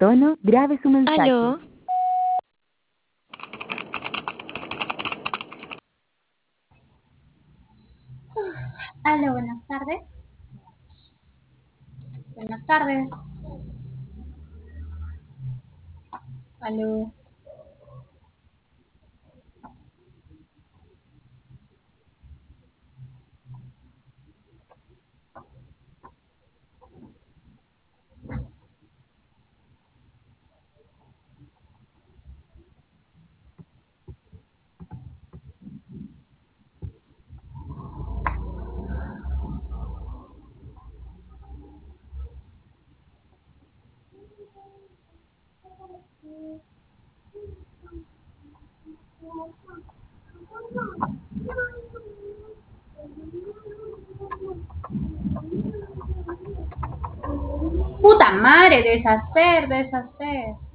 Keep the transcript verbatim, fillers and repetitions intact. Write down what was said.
tono, grabe su mensaje. Aló, Aló, buenas tardes. Buenas tardes. Aló. Puta madre, deshacer, deshacer.